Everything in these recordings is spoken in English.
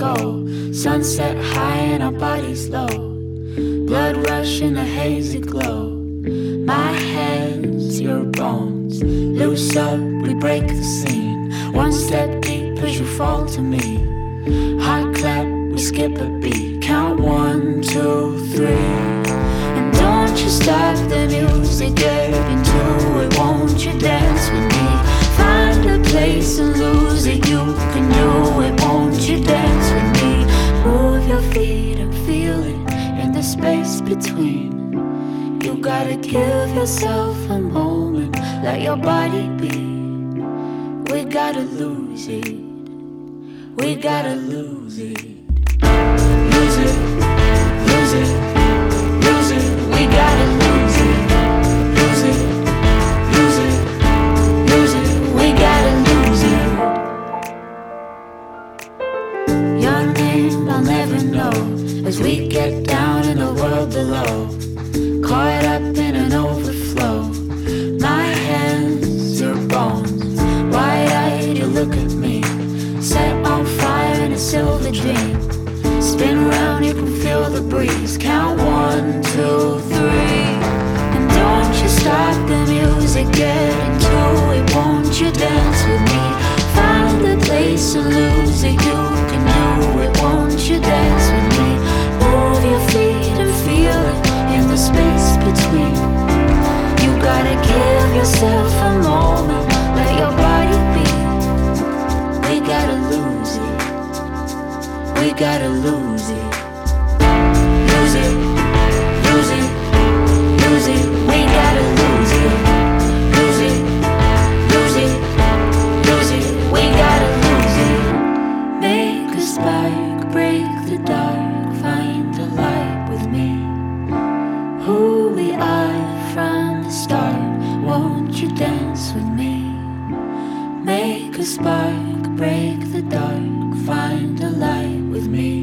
go. Sunset high and our bodies low. Blood rush in a hazy glow. My hands, your bones. Loose up, we break the scene. One step deep as you fall to me. Heart clap, we skip a beat. Count 1, 2, 3. And don't you stop the music, get into it. Won't you dance with me? Find a place and lose it. You can do it, won't you dance with me? Move your feet and feel it in the space between. You gotta give yourself a moment, let your body be. We gotta lose it. We gotta lose it. Lose it, lose it, lose it. We gotta lose it. Lose it, lose it, lose it. We gotta lose it. Your name I'll never know as we get down in the world below. Caught up in an overflow. My hands, your bones. Wide-eyed, you look at me. Set on fire in a silver dream. Spin around, you can feel the breeze. Count 1, 2, 3. And don't you stop the music, get into it. Won't you dance with me? Find a place and lose it. You can do it. Won't you dance with me? Move your feet and feel it in the space between. You gotta give yourself a moment, let your body be. We gotta lose it. We gotta lose it. Lose it, lose it, lose it. We gotta lose it. Lose it, lose it, lose it. We gotta lose it. Make a spark, break the dark, find the light with me. Who we are from the start, won't you dance with me? Make a spark, break the dark, find the light with me.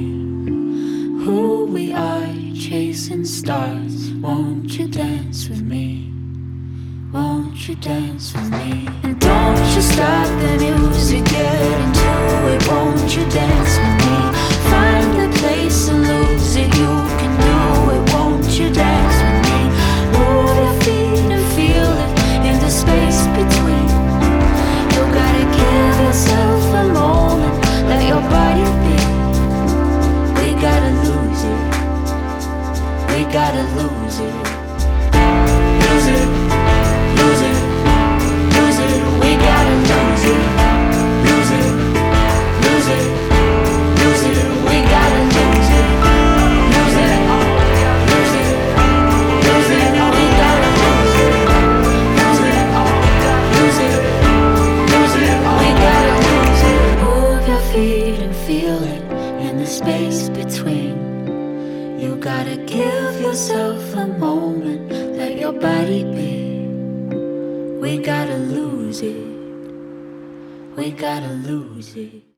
Who we are, chasing stars, won't you dance with me? Won't you dance with me? And don't you stop the music, get into it. Won't you dance with me? Find the place and lose it. You can do it. Won't you dance with me? Move your feet and feel it in the space between. You gotta give yourself a moment, let your body be. We gotta lose it. We gotta lose it. Lose it, lose it, lose it. We gotta lose it. Lose it, lose it, lose it. We gotta lose it. Lose it, lose it, lose it. We gotta lose it. Lose it, lose it, lose it. We gotta lose it. Move your feet and feel it in the space between. You gotta give yourself a moment, let your body be. We gotta lose it. We gotta lose it.